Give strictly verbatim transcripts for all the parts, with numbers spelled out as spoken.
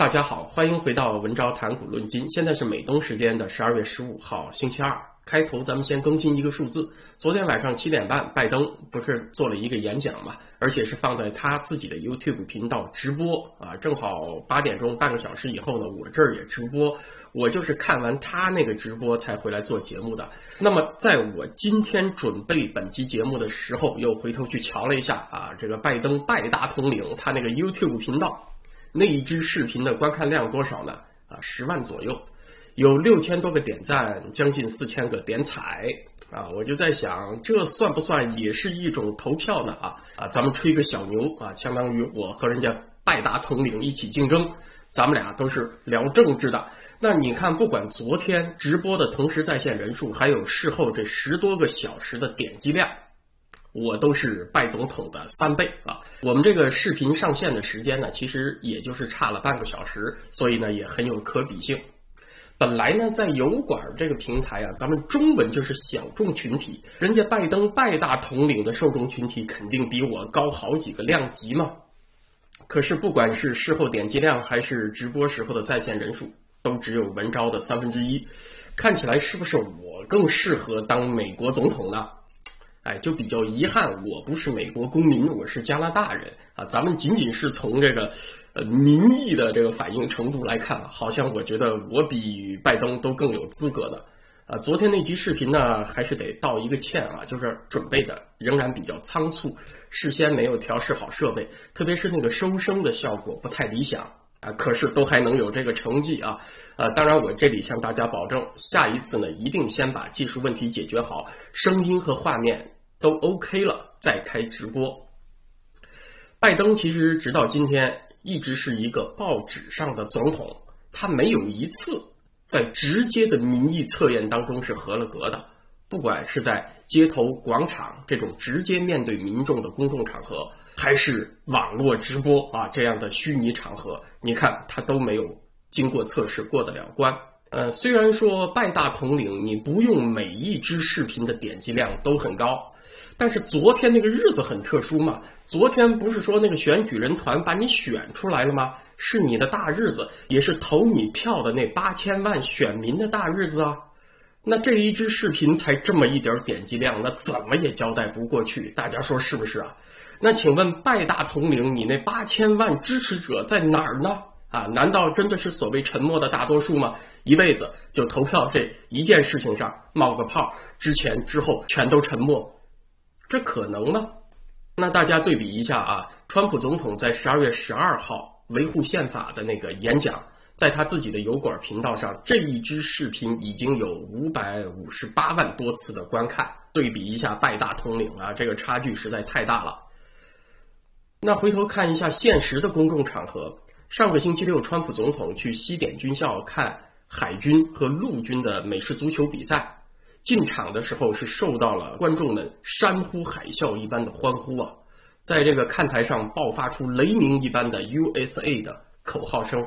大家好，欢迎回到文昭谈股论金。现在是美东时间的十二月十五号星期二。开头咱们先更新一个数字，昨天晚上七点半，拜登不是做了一个演讲嘛，而且是放在他自己的 YouTube 频道直播啊，正好八点钟半个小时以后呢，我这儿也直播。我就是看完他那个直播才回来做节目的。那么在我今天准备本期节目的时候，又回头去瞧了一下啊，这个拜登拜大统领他那个 YouTube 频道那一支视频的观看量多少呢？啊，十万左右。有六千多个点赞，将近四千个点彩啊！我就在想，这算不算也是一种投票呢？啊啊，咱们吹个小牛啊，相当于我和人家拜大统领一起竞争，咱们俩都是聊政治的。那你看，不管昨天直播的同时在线人数，还有事后这十多个小时的点击量，我都是拜总统的三倍啊！我们这个视频上线的时间呢，其实也就是差了半个小时，所以呢也很有可比性。本来呢，在油管这个平台啊，咱们中文就是小众群体，人家拜登拜大统领的受众群体肯定比我高好几个量级嘛。可是不管是事后点击量还是直播时候的在线人数，都只有文昭的三分之一，看起来是不是我更适合当美国总统呢？哎，就比较遗憾，我不是美国公民，我是加拿大人啊。咱们仅仅是从这个呃民意的这个反应程度来看，好像我觉得我比拜登都更有资格的。啊，昨天那集视频呢，还是得道一个歉啊，就是准备的仍然比较仓促，事先没有调试好设备，特别是那个收声的效果不太理想。啊，可是都还能有这个成绩啊！呃，当然我这里向大家保证，下一次呢一定先把技术问题解决好，声音和画面都 OK 了再开直播。拜登其实直到今天一直是一个报纸上的总统，他没有一次在直接的民意测验当中是合了格的，不管是在街头广场这种直接面对民众的公众场合，还是网络直播啊这样的虚拟场合，你看他都没有经过测试过得了关。呃，虽然说拜大统领你不用每一支视频的点击量都很高，但是昨天那个日子很特殊嘛，昨天不是说那个选举人团把你选出来了吗？是你的大日子，也是投你票的那八千万选民的大日子啊。那这一支视频才这么一点点击量，那怎么也交代不过去，大家说是不是啊？那请问拜大统领你那八千万支持者在哪儿呢？啊，难道真的是所谓沉默的大多数吗？一辈子就投票这一件事情上冒个泡，之前之后全都沉默，这可能吗？那大家对比一下啊，川普总统在十二月十二号维护宪法的那个演讲，在他自己的油管频道上，这一支视频已经有五百五十八万多次的观看，对比一下拜大统领啊，这个差距实在太大了。那回头看一下现实的公众场合，上个星期六川普总统去西点军校看海军和陆军的美式足球比赛，进场的时候是受到了观众们山呼海啸一般的欢呼啊，在这个看台上爆发出雷鸣一般的 U S A 的口号声。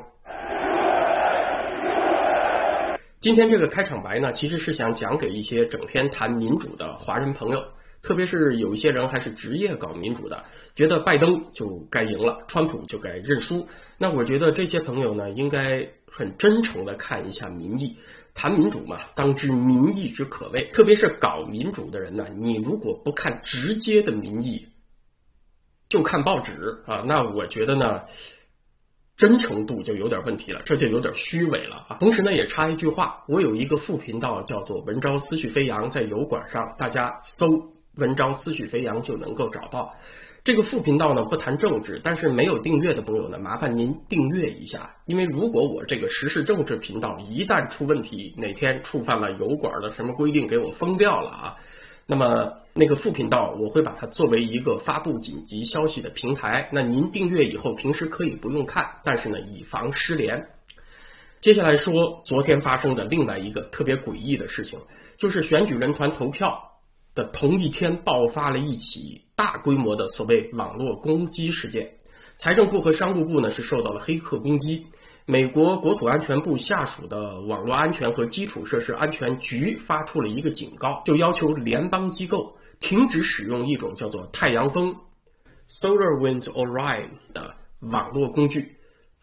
今天这个开场白呢，其实是想讲给一些整天谈民主的华人朋友，特别是有一些人还是职业搞民主的，觉得拜登就该赢了，川普就该认输。那我觉得这些朋友呢，应该很真诚地看一下民意。谈民主嘛，当知民意之可畏。特别是搞民主的人呢，你如果不看直接的民意，就看报纸啊，那我觉得呢，真诚度就有点问题了，这就有点虚伪了啊。同时呢，也插一句话，我有一个副频道叫做文昭思绪飞扬，在油管上大家搜文昭思绪飞扬就能够找到。这个副频道呢不谈政治，但是没有订阅的朋友呢，麻烦您订阅一下，因为如果我这个时事政治频道一旦出问题，哪天触犯了油管的什么规定给我封掉了啊，那么那个副频道我会把它作为一个发布紧急消息的平台，那您订阅以后平时可以不用看，但是呢以防失联。接下来说昨天发生的另外一个特别诡异的事情，就是选举人团投票的同一天爆发了一起大规模的所谓网络攻击事件。财政部和商务部呢是受到了黑客攻击，美国国土安全部下属的网络安全和基础设施安全局发出了一个警告，就要求联邦机构停止使用一种叫做太阳风 SolarWinds Orion 的网络工具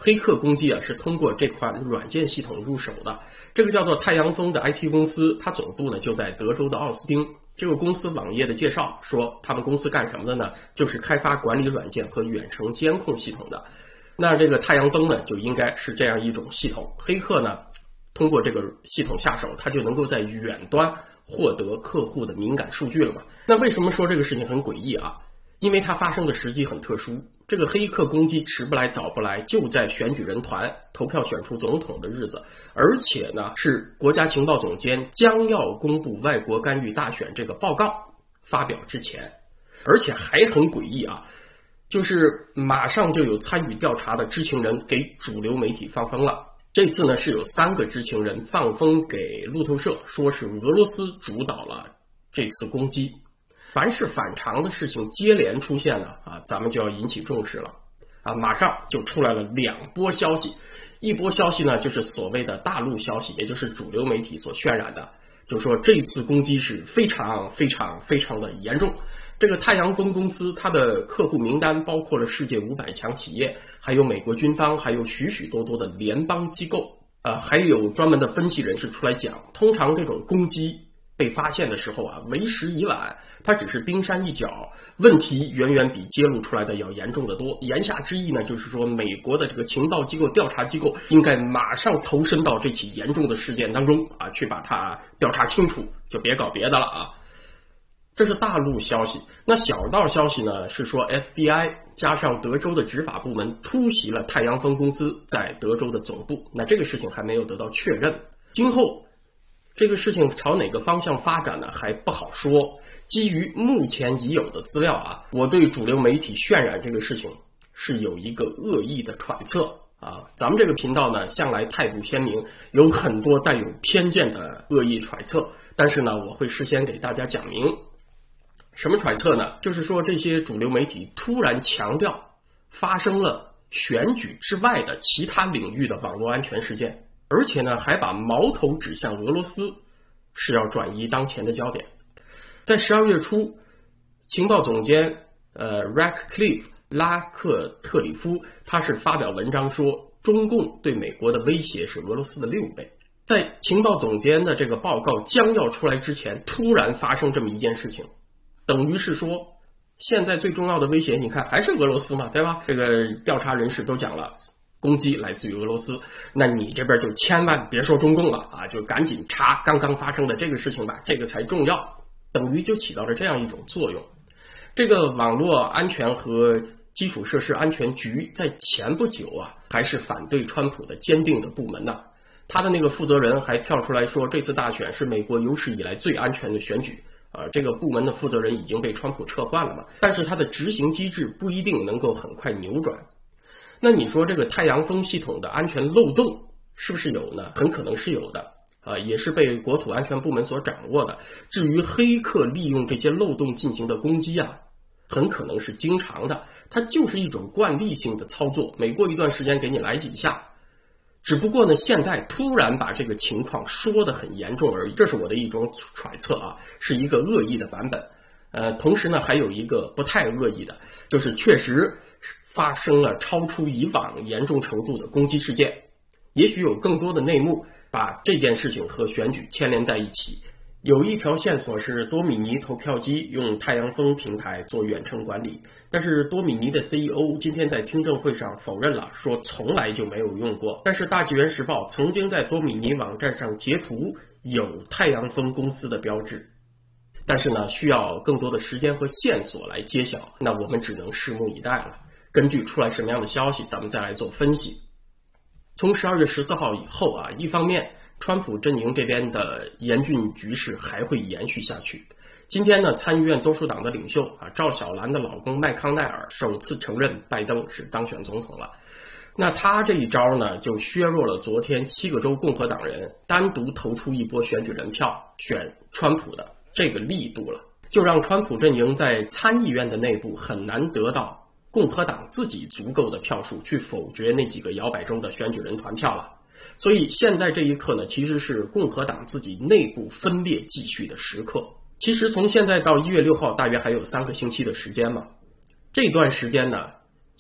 黑客攻击啊是通过这款软件系统入手的。这个叫做太阳风的 I T 公司，它总部呢就在德州的奥斯汀。这个公司网页的介绍说，他们公司干什么的呢？就是开发管理软件和远程监控系统的。那这个太阳风呢，就应该是这样一种系统。黑客呢，通过这个系统下手，他就能够在远端获得客户的敏感数据了嘛？那为什么说这个事情很诡异啊？因为它发生的时机很特殊。这个黑客攻击迟不来早不来，就在选举人团投票选出总统的日子，而且呢是国家情报总监将要公布外国干预大选这个报告发表之前，而且还很诡异啊，就是马上就有参与调查的知情人给主流媒体放风了。这次呢是有三个知情人放风给路透社，说是俄罗斯主导了这次攻击。凡是反常的事情接连出现了啊，咱们就要引起重视了啊！马上就出来了两波消息，一波消息呢就是所谓的大陆消息，也就是主流媒体所渲染的，就说这次攻击是非常非常非常的严重。这个太阳风公司它的客户名单包括了世界五百强企业，还有美国军方，还有许许多多的联邦机构啊，还有专门的分析人士出来讲，通常这种攻击被发现的时候啊，为时已晚，它只是冰山一角，问题远远比揭露出来的要严重得多。言下之意呢，就是说美国的这个情报机构、调查机构应该马上投身到这起严重的事件当中啊，去把它调查清楚，就别搞别的了啊。这是大陆消息。那小道消息呢，是说 F B I 加上德州的执法部门突袭了太阳风公司在德州的总部。那这个事情还没有得到确认，今后这个事情朝哪个方向发展呢，还不好说。基于目前已有的资料啊，我对主流媒体渲染这个事情是有一个恶意的揣测啊。咱们这个频道呢，向来态度鲜明，有很多带有偏见的恶意揣测，但是呢，我会事先给大家讲明。什么揣测呢？就是说这些主流媒体突然强调发生了选举之外的其他领域的网络安全事件，而且呢，还把矛头指向俄罗斯，是要转移当前的焦点。在十二月初，情报总监呃 Ratcliffe 拉克特里夫，他是发表文章说，中共对美国的威胁是俄罗斯的六倍。在情报总监的这个报告将要出来之前，突然发生这么一件事情，等于是说，现在最重要的威胁，你看还是俄罗斯嘛，对吧？这个调查人士都讲了，攻击来自于俄罗斯，那你这边就千万别说中共了啊，就赶紧查刚刚发生的这个事情吧，这个才重要。等于就起到了这样一种作用。这个网络安全和基础设施安全局在前不久啊，还是反对川普的坚定的部门呢。他的那个负责人还跳出来说，这次大选是美国有史以来最安全的选举。呃，这个部门的负责人已经被川普撤换了嘛，但是他的执行机制不一定能够很快扭转。那你说这个太阳风系统的安全漏洞是不是有呢？很可能是有的。啊，也是被国土安全部门所掌握的。至于黑客利用这些漏洞进行的攻击啊，很可能是经常的，它就是一种惯例性的操作，每过一段时间给你来几下。只不过呢，现在突然把这个情况说得很严重而已，这是我的一种揣测啊，是一个恶意的版本。呃，同时呢，还有一个不太恶意的，就是确实发生了超出以往严重程度的攻击事件，也许有更多的内幕把这件事情和选举牵连在一起。有一条线索是多米尼投票机用太阳风平台做远程管理，但是多米尼的 C E O 今天在听证会上否认了，说从来就没有用过。但是大纪元时报曾经在多米尼网站上截图有太阳风公司的标志，但是呢，需要更多的时间和线索来揭晓，那我们只能拭目以待了。根据出来什么样的消息，咱们再来做分析。从十二月十四号以后啊，一方面川普阵营这边的严峻局势还会延续下去。今天呢，参议院多数党的领袖啊，赵小兰的老公麦康奈尔首次承认拜登是当选总统了。那他这一招呢，就削弱了昨天七个州共和党人单独投出一波选举人票选川普的这个力度了，就让川普阵营在参议院的内部很难得到共和党自己足够的票数去否决那几个摇摆州的选举人团票了。所以现在这一刻呢，其实是共和党自己内部分裂继续的时刻。其实从现在到一月六号大约还有三个星期的时间嘛，这段时间呢，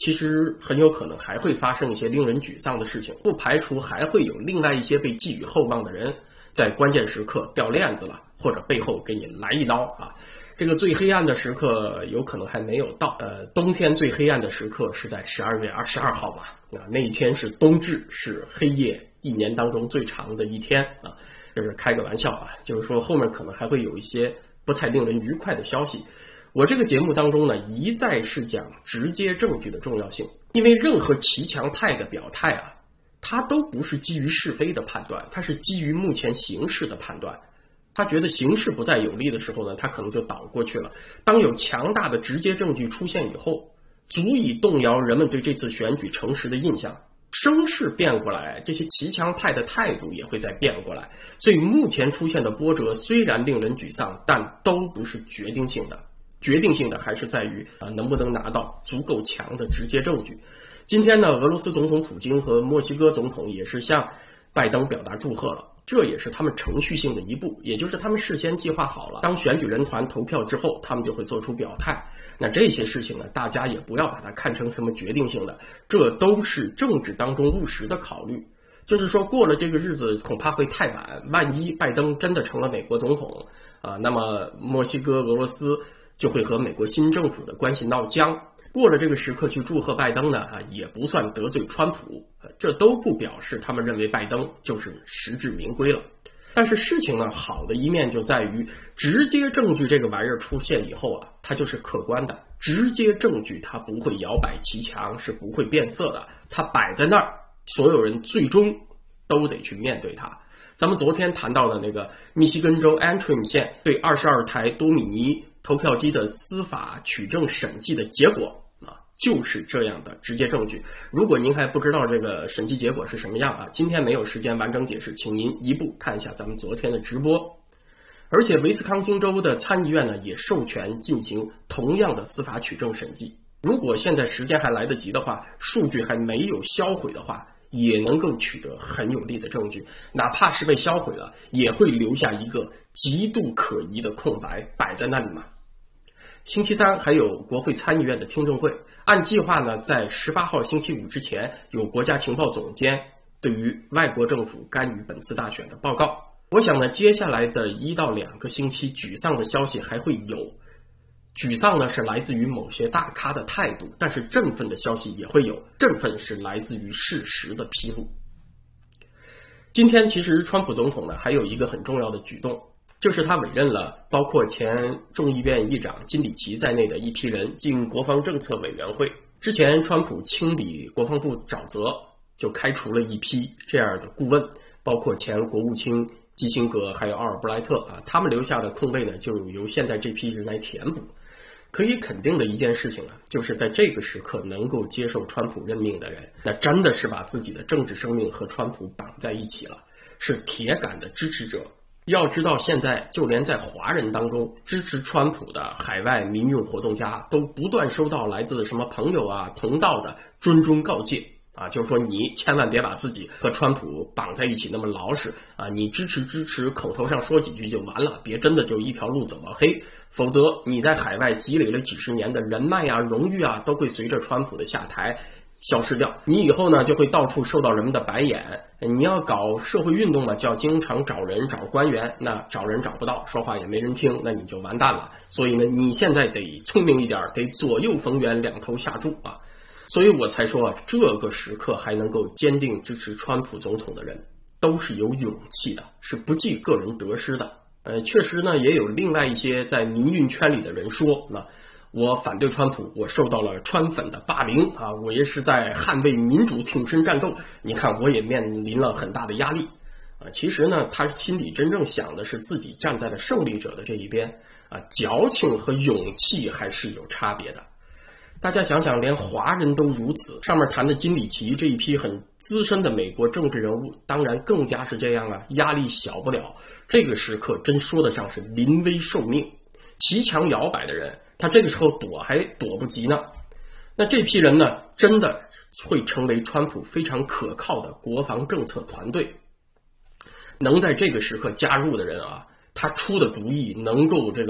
其实很有可能还会发生一些令人沮丧的事情，不排除还会有另外一些被寄予厚望的人在关键时刻掉链子了，或者背后给你来一刀啊。这个最黑暗的时刻有可能还没有到，呃，冬天最黑暗的时刻是在十二月二十二号吧，啊，那一天是冬至，是黑夜一年当中最长的一天啊，这是开个玩笑啊，就是说后面可能还会有一些不太令人愉快的消息。我这个节目当中呢，一再是讲直接证据的重要性，因为任何骑墙派的表态啊，它都不是基于是非的判断，它是基于目前形势的判断。他觉得形势不再有利的时候呢，他可能就倒过去了。当有强大的直接证据出现以后，足以动摇人们对这次选举诚实的印象，声势变过来，这些骑墙派的态度也会再变过来。所以目前出现的波折虽然令人沮丧，但都不是决定性的。决定性的还是在于啊，能不能拿到足够强的直接证据。今天呢，俄罗斯总统普京和墨西哥总统也是向拜登表达祝贺了。这也是他们程序性的一步，也就是他们事先计划好了，当选举人团投票之后，他们就会做出表态。那这些事情呢，大家也不要把它看成什么决定性的，这都是政治当中务实的考虑。就是说，过了这个日子恐怕会太晚，万一拜登真的成了美国总统啊，那么墨西哥、俄罗斯就会和美国新政府的关系闹僵。过了这个时刻去祝贺拜登呢，啊，也不算得罪川普，这都不表示他们认为拜登就是实至名归了。但是事情呢，好的一面就在于直接证据这个玩意儿出现以后啊，它就是客观的，直接证据它不会摇摆骑墙，是不会变色的，它摆在那儿，所有人最终都得去面对它。咱们昨天谈到的那个密西根州 Antrim 县对二十二台多米尼投票机的司法取证审计的结果啊，就是这样的直接证据。如果您还不知道这个审计结果是什么样啊，今天没有时间完整解释，请您移步看一下咱们昨天的直播。而且威斯康星州的参议院呢，也授权进行同样的司法取证审计。如果现在时间还来得及的话，数据还没有销毁的话，也能够取得很有力的证据，哪怕是被销毁了，也会留下一个极度可疑的空白摆在那里嘛。星期三还有国会参议院的听证会，按计划呢，在十八号星期五之前有国家情报总监对于外国政府干预本次大选的报告。我想呢，接下来的一到两个星期，沮丧的消息还会有。沮丧呢是来自于某些大咖的态度，但是振奋的消息也会有，振奋是来自于事实的披露。今天其实川普总统呢还有一个很重要的举动，就是他委任了包括前众议院议长金里奇在内的一批人进国防政策委员会。之前川普清理国防部沼泽，就开除了一批这样的顾问，包括前国务卿基辛格还有奥尔布莱特啊，他们留下的空位呢就由现在这批人来填补。可以肯定的一件事情啊，就是在这个时刻能够接受川普任命的人，那真的是把自己的政治生命和川普绑在一起了，是铁杆的支持者。要知道现在就连在华人当中支持川普的海外民运活动家都不断收到来自什么朋友啊同道的谆谆告诫啊，就是说你千万别把自己和川普绑在一起那么老实啊，你支持支持，口头上说几句就完了，别真的就一条路走到黑，否则你在海外积累了几十年的人脉啊、荣誉啊，都会随着川普的下台消失掉。你以后呢就会到处受到人们的白眼。你要搞社会运动呢，就要经常找人找官员，那找人找不到，说话也没人听，那你就完蛋了。所以呢，你现在得聪明一点，得左右逢源，两头下注啊。所以我才说啊，这个时刻还能够坚定支持川普总统的人，都是有勇气的，是不计个人得失的。呃，确实呢，也有另外一些在民运圈里的人说，那我反对川普，我受到了川粉的霸凌啊，我也是在捍卫民主挺身战斗，你看我也面临了很大的压力啊。其实呢，他心里真正想的是自己站在了胜利者的这一边啊，矫情和勇气还是有差别的。大家想想，连华人都如此，上面谈的金里奇这一批很资深的美国政治人物，当然更加是这样啊，压力小不了。这个时刻真说得上是临危受命，骑墙摇摆的人，他这个时候躲还躲不及呢。那这批人呢，真的会成为川普非常可靠的国防政策团队。能在这个时刻加入的人啊，他出的主意能够这个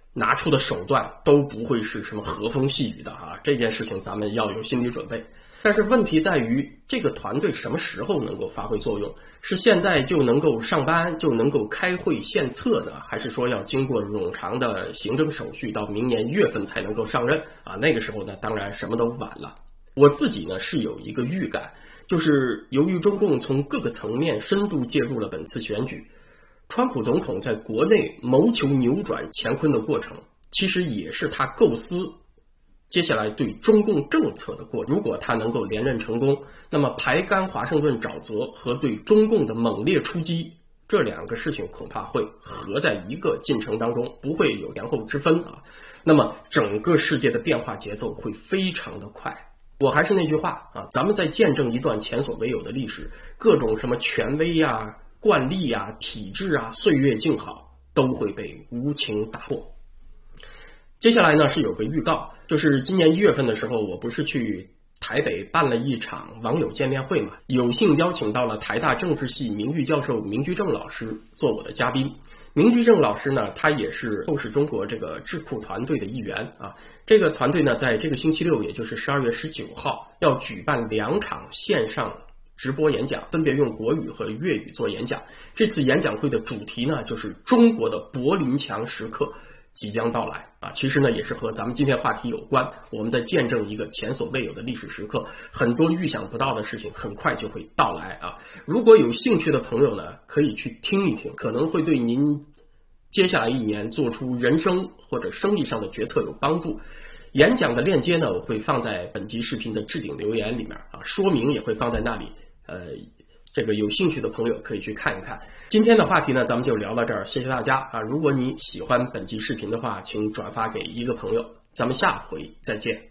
拿出的手段都不会是什么和风细雨的哈，这件事情咱们要有心理准备。但是问题在于，这个团队什么时候能够发挥作用？是现在就能够上班，就能够开会献策呢，还是说要经过冗长的行政手续，到明年月份才能够上任啊？那个时候呢，当然什么都晚了。我自己呢是有一个预感，就是由于中共从各个层面深度介入了本次选举，川普总统在国内谋求扭转乾坤的过程，其实也是他构思接下来对中共政策的过程。如果他能够连任成功，那么排干华盛顿沼泽和对中共的猛烈出击，这两个事情恐怕会合在一个进程当中，不会有前后之分啊。那么整个世界的变化节奏会非常的快。我还是那句话啊，咱们在见证一段前所未有的历史，各种什么权威啊、惯例啊、体制啊，岁月静好都会被无情打破。接下来呢是有个预告，就是今年一月份的时候，我不是去台北办了一场网友见面会嘛，有幸邀请到了台大政治系名誉教授明居正老师做我的嘉宾。明居正老师呢，他也是透视中国这个智库团队的一员啊。这个团队呢，在这个星期六，也就是十二月十九号，要举办两场线上直播演讲，分别用国语和粤语做演讲。这次演讲会的主题呢，就是中国的柏林墙时刻即将到来啊！其实呢，也是和咱们今天话题有关。我们在见证一个前所未有的历史时刻，很多预想不到的事情很快就会到来啊！如果有兴趣的朋友呢，可以去听一听，可能会对您接下来一年做出人生或者生意上的决策有帮助。演讲的链接呢，我会放在本集视频的置顶留言里面啊，说明也会放在那里。呃，这个有兴趣的朋友可以去看一看。今天的话题呢，咱们就聊到这儿，谢谢大家啊！如果你喜欢本集视频的话，请转发给一个朋友，咱们下回再见。